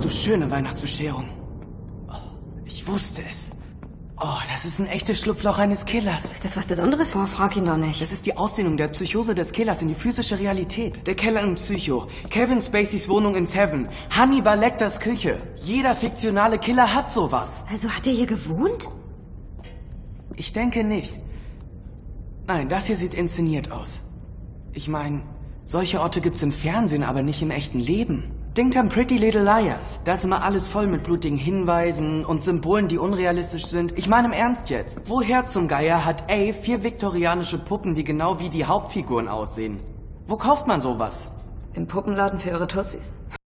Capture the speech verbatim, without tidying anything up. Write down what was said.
du schöne Weihnachtsbescherung. Oh, ich wusste es. Oh, das ist ein echtes Schlupfloch eines Killers. Ist das was Besonderes? Boah, frag ihn doch nicht. Das ist die Ausdehnung der Psychose des Killers in die physische Realität. Der Keller in Psycho, Kevin Spaceys Wohnung in Seven, Hannibal Lecters Küche. Jeder fiktionale Killer hat sowas. Also hat er hier gewohnt? Ich denke nicht. Nein, das hier sieht inszeniert aus. Ich meine, solche Orte gibt's im Fernsehen, aber nicht im echten Leben. Denkt an Pretty Little Liars. Da ist immer alles voll mit blutigen Hinweisen und Symbolen, die unrealistisch sind. Ich meine im Ernst jetzt. Woher zum Geier hat Ave vier viktorianische Puppen, die genau wie die Hauptfiguren aussehen? Wo kauft man sowas? Im Puppenladen für ihre Tussis.